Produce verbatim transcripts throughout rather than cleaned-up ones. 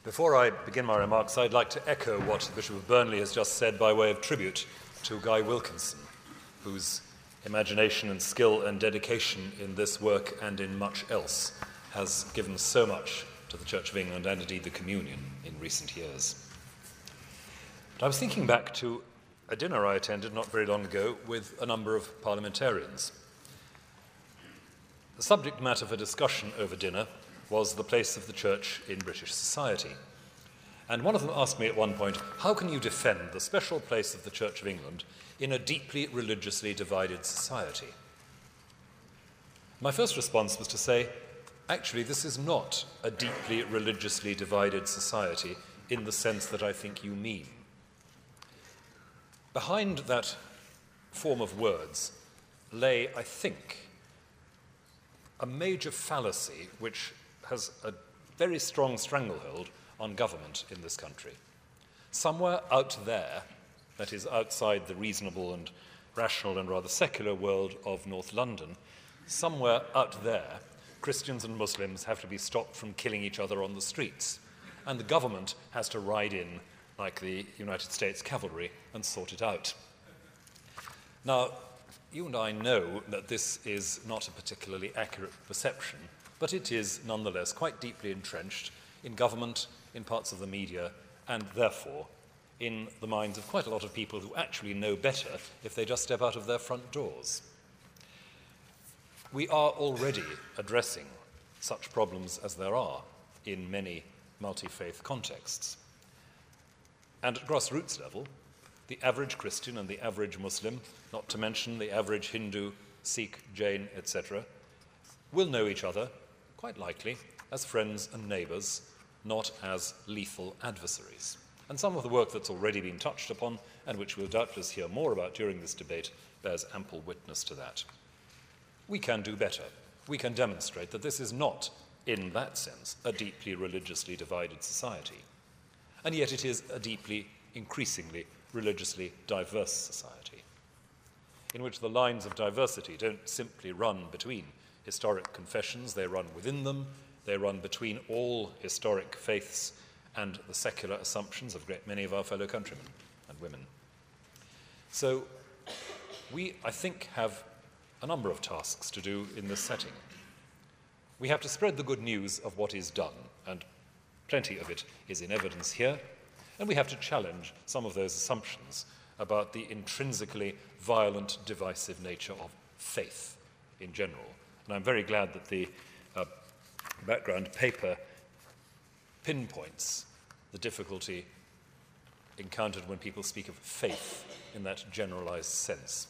Before I begin my remarks, I'd like to echo what the Bishop of Burnley has just said by way of tribute to Guy Wilkinson, whose imagination and skill and dedication in this work and in much else has given so much to the Church of England and indeed the Communion in recent years. But I was thinking back to a dinner I attended not very long ago with a number of parliamentarians. The subject matter for discussion over dinner was the place of the Church in British society. And one of them asked me at one point, how can you defend the special place of the Church of England in a deeply religiously divided society? My first response was to say, actually, this is not a deeply religiously divided society in the sense that I think you mean. Behind that form of words lay, I think, a major fallacy which has a very strong stranglehold on government in this country. Somewhere out there, that is outside the reasonable and rational and rather secular world of North London, somewhere out there, Christians and Muslims have to be stopped from killing each other on the streets, and the government has to ride in like the United States cavalry and sort it out. Now, you and I know that this is not a particularly accurate perception, but it is nonetheless quite deeply entrenched in government, in parts of the media, and therefore in the minds of quite a lot of people who actually know better if they just step out of their front doors. We are already addressing such problems as there are in many multi-faith contexts. And at grassroots level, the average Christian and the average Muslim, not to mention the average Hindu, Sikh, Jain, et cetera, will know each other, quite likely, as friends and neighbours, not as lethal adversaries. And some of the work that's already been touched upon, and which we'll doubtless hear more about during this debate, bears ample witness to that. We can do better. We can demonstrate that this is not, in that sense, a deeply religiously divided society. And yet it is a deeply, increasingly religiously diverse society, in which the lines of diversity don't simply run between historic confessions, they run within them, they run between all historic faiths and the secular assumptions of a great many of our fellow countrymen and women. So we, I think, have a number of tasks to do in this setting. We have to spread the good news of what is done, and plenty of it is in evidence here, and we have to challenge some of those assumptions about the intrinsically violent, divisive nature of faith in general. And I'm very glad that the uh, background paper pinpoints the difficulty encountered when people speak of faith in that generalized sense.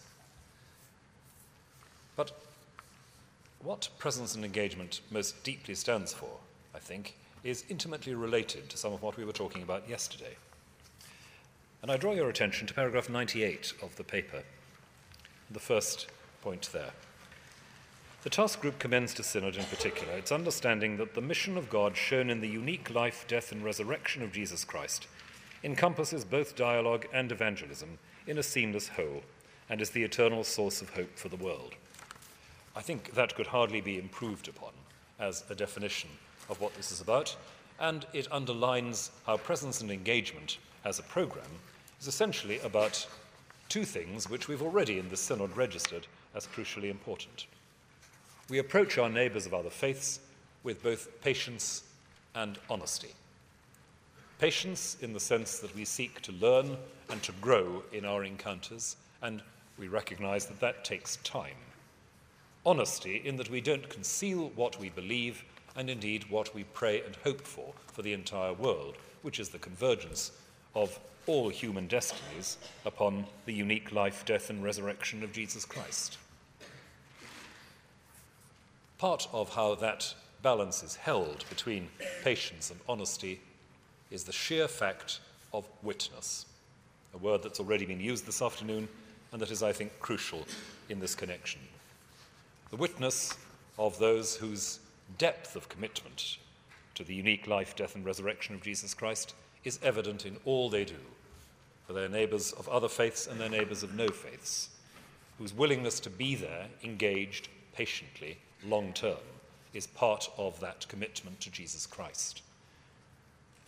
But what presence and engagement most deeply stands for, I think, is intimately related to some of what we were talking about yesterday. And I draw your attention to paragraph ninety-eight of the paper, the first point there. The task group commends to Synod in particular its understanding that the mission of God shown in the unique life, death, and resurrection of Jesus Christ encompasses both dialogue and evangelism in a seamless whole and is the eternal source of hope for the world. I think that could hardly be improved upon as a definition of what this is about, and it underlines how presence and engagement as a programme is essentially about two things which we've already in the Synod registered as crucially important. We approach our neighbours of other faiths with both patience and honesty. Patience in the sense that we seek to learn and to grow in our encounters, and we recognise that that takes time. Honesty in that we don't conceal what we believe and indeed what we pray and hope for for the entire world, which is the convergence of all human destinies upon the unique life, death, and resurrection of Jesus Christ. Part of how that balance is held between patience and honesty is the sheer fact of witness, a word that's already been used this afternoon and that is, I think, crucial in this connection. The witness of those whose depth of commitment to the unique life, death, and resurrection of Jesus Christ is evident in all they do, for their neighbours of other faiths and their neighbours of no faiths, whose willingness to be there, engaged patiently, long-term, is part of that commitment to Jesus Christ.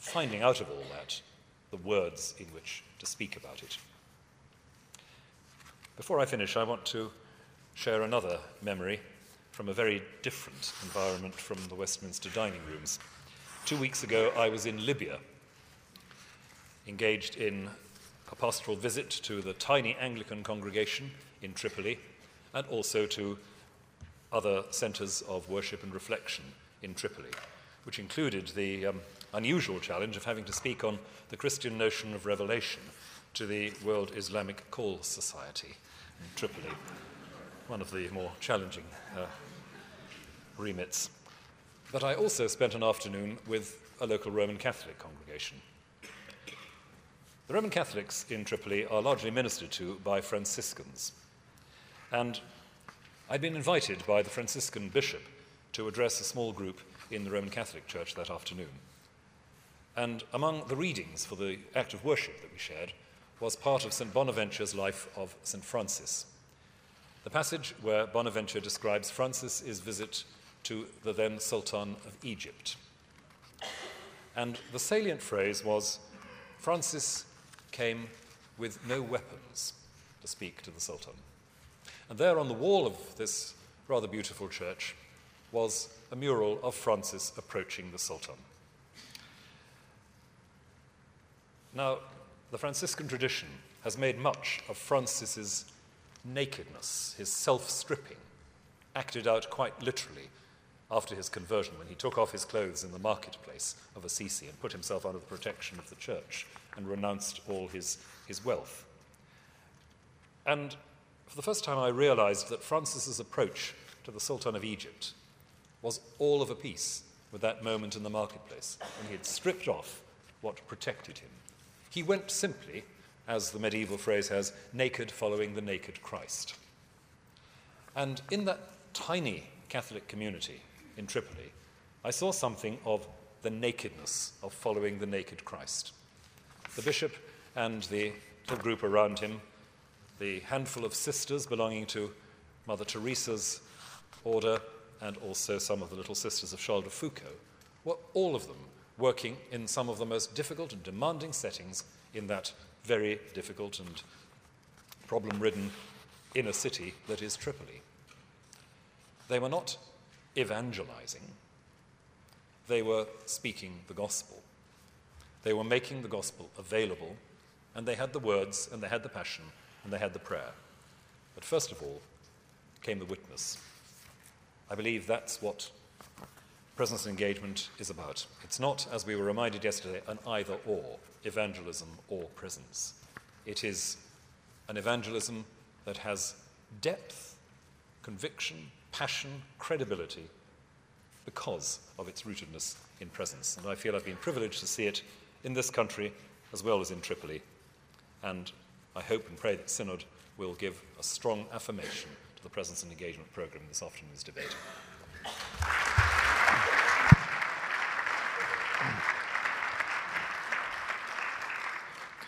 finding out of all that the words in which to speak about it. Before I finish, I want to share another memory from a very different environment from the Westminster dining rooms. Two weeks ago, I was in Libya, engaged in a pastoral visit to the tiny Anglican congregation in Tripoli and also to other centres of worship and reflection in Tripoli, which included the um, unusual challenge of having to speak on the Christian notion of revelation to the World Islamic Call Society in Tripoli, one of the more challenging uh, remits. But I also spent an afternoon with a local Roman Catholic congregation. The Roman Catholics in Tripoli are largely ministered to by Franciscans, and I'd been invited by the Franciscan bishop to address a small group in the Roman Catholic Church that afternoon. And among the readings for the act of worship that we shared was part of Saint Bonaventure's life of Saint Francis, the passage where Bonaventure describes Francis's visit to the then Sultan of Egypt. And the salient phrase was, Francis came with no weapons to speak to the Sultan. And there on the wall of this rather beautiful church was a mural of Francis approaching the Sultan. Now, the Franciscan tradition has made much of Francis's nakedness, his self-stripping, acted out quite literally after his conversion, when he took off his clothes in the marketplace of Assisi and put himself under the protection of the church and renounced all his, his wealth. And for the first time I realized that Francis's approach to the Sultan of Egypt was all of a piece with that moment in the marketplace, when he had stripped off what protected him. He went simply, as the medieval phrase has, naked following the naked Christ. And in that tiny Catholic community in Tripoli, I saw something of the nakedness of following the naked Christ. The bishop and the little group around him, the handful of sisters belonging to Mother Teresa's order, and also some of the little sisters of Charles de Foucauld, were all of them working in some of the most difficult and demanding settings in that very difficult and problem-ridden inner city that is Tripoli. They were not evangelizing. They were speaking the gospel. They were making the gospel available, and they had the words, and they had the passion, and they had the prayer. But first of all came the witness. I believe that's what presence and engagement is about. It's not, as we were reminded yesterday, an either-or, evangelism or presence. It is an evangelism that has depth, conviction, passion, credibility, because of its rootedness in presence. And I feel I've been privileged to see it in this country as well as in Tripoli. And I hope and pray that Synod will give a strong affirmation to the presence and engagement programme in this afternoon's debate.